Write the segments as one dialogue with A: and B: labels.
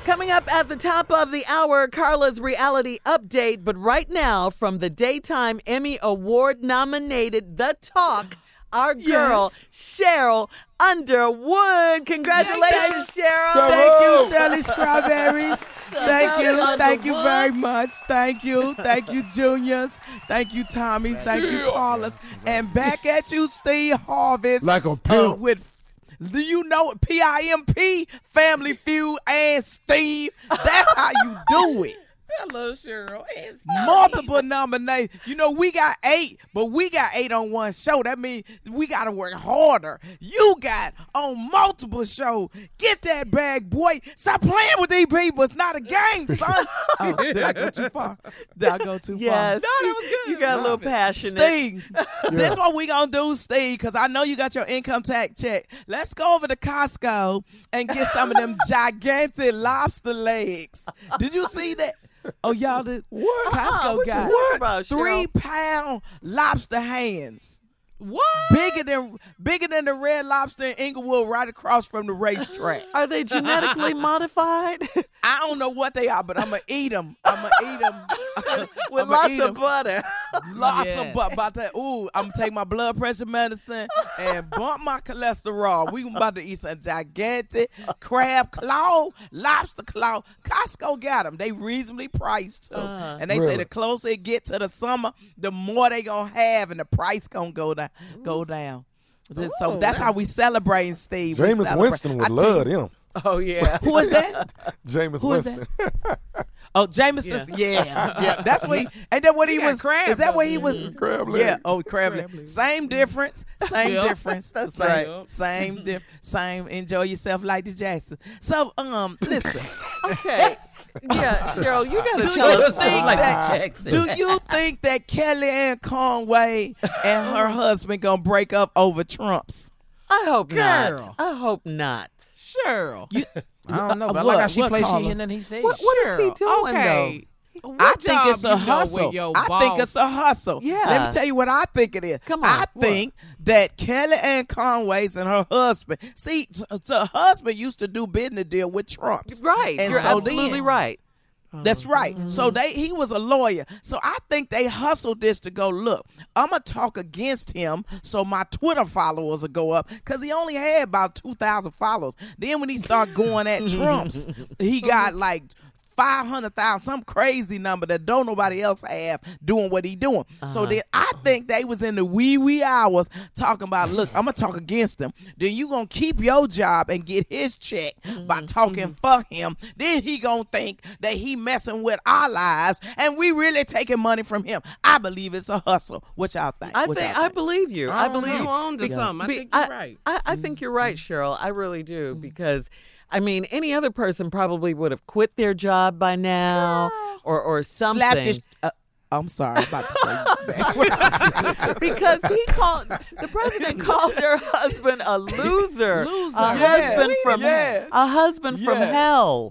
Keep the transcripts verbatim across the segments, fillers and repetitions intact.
A: Coming up at the top of the hour, Carla's reality update. But right now, from the Daytime Emmy Award nominated The Talk, our girl, yes. Cheryl Underwood. Congratulations, Cheryl.
B: Thank you, Shirley Strawberries. Thank you. Thank you very much. Thank you. Thank you, Juniors. Thank you, Tommies. Thank you, Carlas. And back at you, Steve Harvey.
C: Like a pimp.
B: Uh, with Do you know P I M P, Family Feud, and Steve? That's how you do it.
D: Hello, Cheryl.
B: Multiple nominations. You know, we got eight, but we got eight on one show. That means we got to work harder. You got on multiple shows. Get that bag, boy. Stop playing with these people. It's not a game, son. Oh, did I go too far? Did I go too
A: yes.
B: far?
A: No, that was good. You got a little passionate.
B: Steve, yeah. This what we going to do, Steve, because I know you got your income tax check. Let's go over to Costco and get some of them gigantic lobster legs. Did you see that? Oh, y'all did?
C: What?
B: Costco
A: uh-huh.
B: got
A: what about,
B: three pound lobster hands.
D: What?
B: Bigger than bigger than the Red Lobster in Inglewood right across from the racetrack.
A: Are they genetically modified?
B: I don't know what they are, but I'm going to eat them. I'm going to eat them.
A: With lots of butter.
B: Lots
A: yeah.
B: of butter. About that. Ooh, I'm going to take my blood pressure medicine and bump my cholesterol. We about to eat some gigantic crab claw, lobster claw. Costco got them. They reasonably priced, too. Uh, and they really? say the closer it get to the summer, the more they going to have, and the price going to go down. Go down. Ooh, so that's how we celebrate, Steve.
C: Jameis Winston would love him.
A: Oh, yeah.
B: Who is that?
C: Jameis
B: Who
C: Winston.
B: Is that? Oh, Jameis. Yeah. yeah. yeah. That's what he, and then what he, he was, crab, is that what he was?
C: Mm-hmm. Crab leg.
B: Yeah. Oh, crab, crab leg. Same difference. Same
A: yep.
B: difference.
A: That's
B: same,
A: right.
B: Same difference. Same, enjoy yourself like the Jackson. So, um, listen.
A: Okay. Yeah, Cheryl, you got to tell us
B: think
A: like
B: that, do you think that Kellyanne Conway and her husband going to break up over Trumps?
A: I hope
D: Girl.
A: not. I hope not.
D: Cheryl.
B: You,
E: I don't know, but
B: what,
E: I like how she
B: what,
E: plays she
B: Carlos?
E: and then he says.
A: What, what is he doing,
D: okay.
A: though?
B: I
D: What
B: think it's a
D: job you know
B: hustle.
D: with your
B: I
D: boss?
B: think it's a hustle.
A: Yeah.
B: Let me tell you what I think it is.
A: Come on.
B: I think that Kellyanne Conway's and her husband, see, t- t- her husband used to do business deal with Trump's.
A: Right.
B: And
A: You're
B: so
A: absolutely
B: then,
A: right.
B: That's right.
A: Mm-hmm.
B: So they he was a lawyer. So I think they hustled this to go, look, I'm going to talk against him so my Twitter followers will go up because he only had about two thousand followers. Then when he started going at Trump's, he got like five hundred thousand, some crazy number that don't nobody else have doing what he doing. Uh-huh. So then I think they was in the wee wee hours talking about, look, I'm going to talk against him. Then you going to keep your job and get his check mm-hmm. by talking mm-hmm. for him. Then he going to think that he messing with our lives and we really taking money from him. I believe it's a hustle. What y'all think?
A: I
B: what
A: think,
B: y'all
A: I
B: think?
A: believe you. I,
D: I
A: believe
D: you
A: you.
D: on to something. I
A: Be,
D: think you're
A: I,
D: right.
A: I, I think you're right, Cheryl. I really do because I mean, any other person probably would have quit their job by now or, or something.
B: Slap this, uh, I'm sorry, I'm about to say that.
A: Because he called, the president called their husband a loser.
D: Loser.
A: A
B: Yes.
A: husband from
B: Yes.
A: a husband from
B: Yes.
A: hell.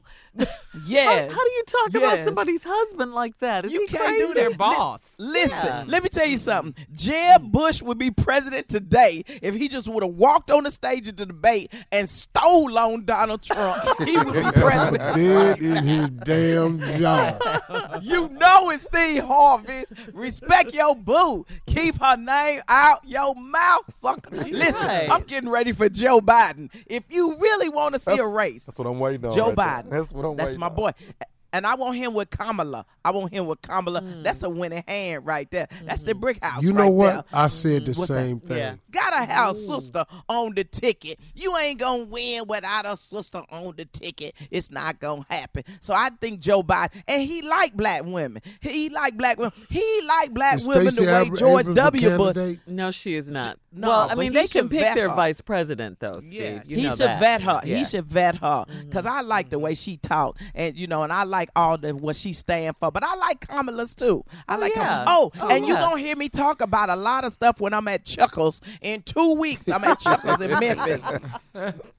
B: Yes.
A: How, how do you talk
B: Yes.
A: about somebody's husband like that? Is
B: You
A: he
B: can't
A: crazy?
B: do
D: Their boss.
B: Listen,
A: Yeah.
B: let me tell you something. Jeb Bush would be president today if he just would have walked on the stage at the debate and stole on Donald Trump. He would be president.
C: Did in his damn job.
B: You know it's Steve Harvey. Respect your boo. Keep her name out your mouth, sucker. Listen,
A: Right.
B: I'm getting ready for Joe Biden. If you really want to see
C: That's,
B: a race,
C: that's what I'm waiting on.
B: Joe
C: right there.
B: Biden.
C: That's what I'm
B: That's
C: waiting
B: my
C: on.
B: boy. And I want him with Kamala. I want him with Kamala.
A: Mm.
B: That's a winning hand right there. That's the brick house
C: You know
B: right
C: what?
B: there.
C: I said the
B: What's
C: same
B: that?
C: thing.
A: Yeah.
B: Gotta have a sister on the ticket. You ain't gonna win without a sister on the ticket. It's not gonna happen. So I think Joe Biden, and he like black women. He like black women. He like black
C: Is
B: women
C: Stacey
B: the way
C: Ab-
B: George
C: Abrams a
B: W. Bush.
C: candidate?
A: No, she is not.
B: No,
A: well, I
B: but
A: mean,
B: he
A: they can
B: should
A: pick
B: vet
A: their
B: her.
A: vice president, though, Steve.
D: Yeah.
A: You
B: he
A: know
B: should
A: that.
B: vet her.
A: Yeah.
B: He should vet her because I like the way she talk, and you know, and I like all the what she stand for. But I like Kamala's too. I
A: Oh,
B: like
A: yeah.
B: Kamala. Oh,
A: Oh,
B: and you
A: yes.
B: gonna hear me talk about a lot of stuff when I'm at Chuckles in two weeks. I'm at Chuckles in Memphis.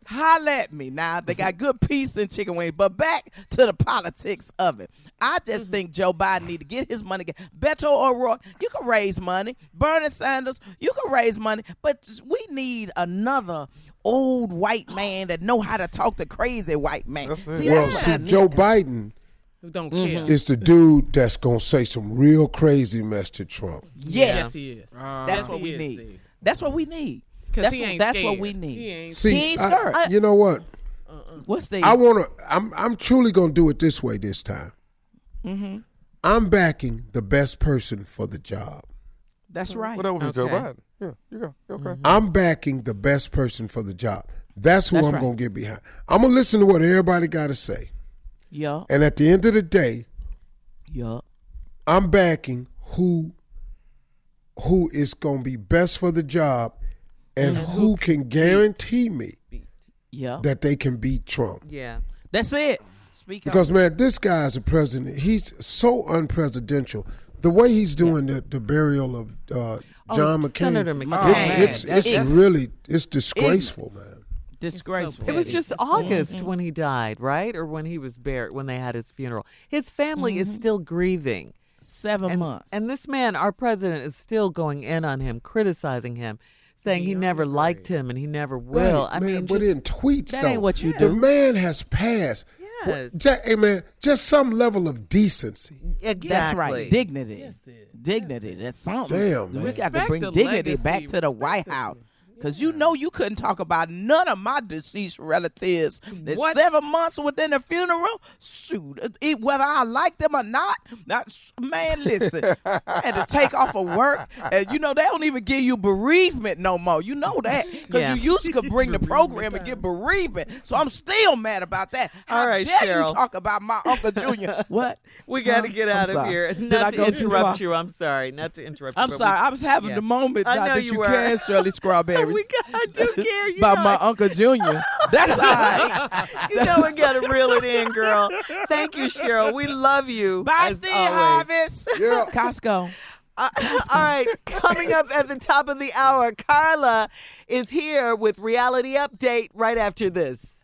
B: Holla at me now. They got good peace and chicken wings. But back to the politics of it. I just mm-hmm. think Joe Biden need to get his money. Beto O'Rourke, you can raise money. Bernie Sanders, you can raise money. But we need another old white man that know how to talk to crazy white man. See,
C: well, see, Joe Biden
D: who don't care.
C: Mm-hmm. is the dude that's going to say some real crazy mess to Trump.
B: Yes,
D: yes he is.
B: Uh, that's
D: yes,
B: what we
D: is,
B: need.
D: Steve.
B: That's what we need.
D: That's,
B: what,
D: ain't
B: that's
D: scared.
B: what we need.
D: He ain't,
C: See,
B: he ain't
C: I,
B: scared.
C: I, you know what?
D: uh-uh.
B: What's the?
C: I want to. I'm. I'm truly going to do it this way this time.
B: Mm-hmm.
C: I'm backing the best person for the job.
B: That's right.
E: Well, that would be
A: Okay.
E: Joe Biden. Yeah, you go. Okay.
C: Mm-hmm. I'm backing the best person for the job. That's who
B: That's
C: I'm
B: right.
C: going to get behind. I'm going to listen to what everybody got to say.
B: Yeah.
C: And at the end of the day,
B: Yeah.
C: I'm backing who who is going to be best for the job and
B: Mm-hmm.
C: who can guarantee me
B: Yeah.
C: that they can beat Trump.
A: Yeah.
B: That's it. Speak
C: Because,
B: up.
C: man, this guy's a president. He's so unpresidential. The way he's doing the, the burial of uh, John
A: Oh,
C: McCain,
A: Senator
C: it's,
A: McCain.
C: it's,
B: That's
C: it's
B: just
C: really, it's disgraceful, man.
B: Disgraceful.
A: It was just
D: It's
A: August when he died, right? Or when he was buried, when they had his funeral. His family is still grieving.
B: Seven
A: And,
B: months.
A: and this man, our president, is still going in on him, criticizing him, saying he never liked him and he never will.
C: Right,
A: I
C: man,
A: mean,
C: but
A: just,
C: in tweets,
B: that
C: though,
B: ain't what you
C: the
B: do.
C: man has passed.
A: yes,
C: Just, hey, man, just some level of decency.
A: exactly.
B: That's right. Dignity.
D: Yes, it-
B: Dignity. That's something.
C: Damn, man.
B: We got to
D: Respect
B: bring
D: the
B: dignity
D: legacy.
B: back to the
D: Respect
B: White
D: the-
B: House. Because you know you couldn't talk about none of my deceased relatives. There's
D: What?
B: seven months within the funeral. Shoot, it, whether I like them or not, not man, listen. I had to take off of work. And, you know, they don't even give you bereavement no more. You know that. Because
A: Yeah.
B: you used to bring the program and get bereavement. So I'm still mad about that. How
A: All right,
B: dare
A: Cheryl.
B: you talk about my Uncle Junior? What?
A: We got to
B: Huh?
A: get
B: I'm
A: out of
B: sorry.
A: here.
B: Did
A: Not
B: I
A: to
B: go too
A: interrupt
B: far?
A: you. I'm sorry. Not to interrupt you.
B: I'm
A: but
B: sorry.
A: we-
B: I was having
A: yeah.
B: the moment
A: I
B: now
A: know
B: that
A: you
B: you
A: were.
B: can, Shirley Strawberries.
A: we got, I do care. You
B: About
A: know
B: my
A: it.
B: Uncle Junior That's all right.
A: You know we got to reel it in, girl. Thank you, Cheryl. We love you.
B: Bye,
A: as
B: Steve
A: always.
B: Harvest.
C: Yeah.
B: Costco.
A: Uh, all right, coming up at the top of the hour, Carla is here with Reality Update right after this.